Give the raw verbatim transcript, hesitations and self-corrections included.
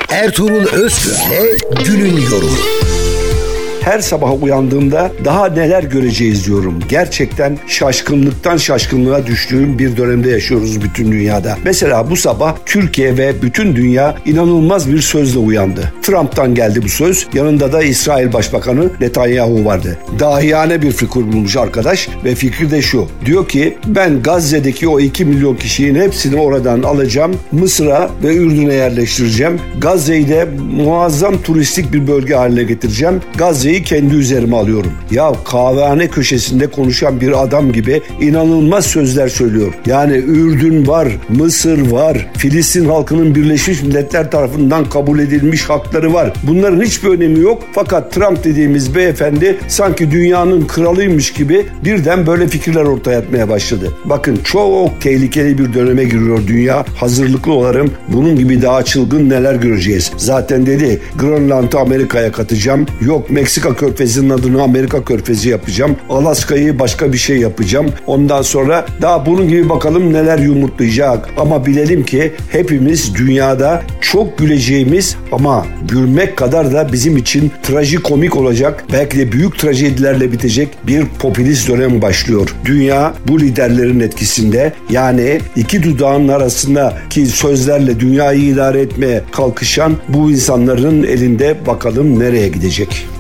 Ertuğrul Özkürk'le günün yorumu. Her sabah uyandığımda daha neler göreceğiz diyorum. Gerçekten şaşkınlıktan şaşkınlığa düştüğüm bir dönemde yaşıyoruz bütün dünyada. Mesela bu sabah Türkiye ve bütün dünya inanılmaz bir sözle uyandı. Trump'tan geldi bu söz. Yanında da İsrail Başbakanı Netanyahu vardı. Dahiyane bir fikir bulmuş arkadaş ve fikir de şu. Diyor ki ben Gazze'deki o iki milyon kişinin hepsini oradan alacağım. Mısır'a ve Ürdün'e yerleştireceğim. Gazze'yi de muazzam turistik bir bölge haline getireceğim. Gazze'yi kendi üzerime alıyorum. Ya kahvehane köşesinde konuşan bir adam gibi inanılmaz sözler söylüyor. Yani Ürdün var, Mısır var, Filistin halkının Birleşmiş Milletler tarafından kabul edilmiş hakları var. Bunların hiçbir önemi yok. Fakat Trump dediğimiz beyefendi sanki dünyanın kralıymış gibi birden böyle fikirler ortaya atmaya başladı. Bakın çok tehlikeli bir döneme giriyor dünya. Hazırlıklı olalım. Bunun gibi daha çılgın neler göreceğiz. Zaten dedi Grönland'ı Amerika'ya katacağım. Yok Meksika Körfezi'nin adını Amerika Körfezi yapacağım. Alaska'yı başka bir şey yapacağım. Ondan sonra daha bunun gibi bakalım neler yumurtlayacak. Ama bilelim ki hepimiz dünyada çok güleceğimiz ama gülmek kadar da bizim için trajikomik olacak, belki de büyük trajedilerle bitecek bir popülist dönem başlıyor. Dünya bu liderlerin etkisinde, yani iki dudağın arasındaki sözlerle dünyayı idare etmeye kalkışan bu insanların elinde, bakalım nereye gidecek.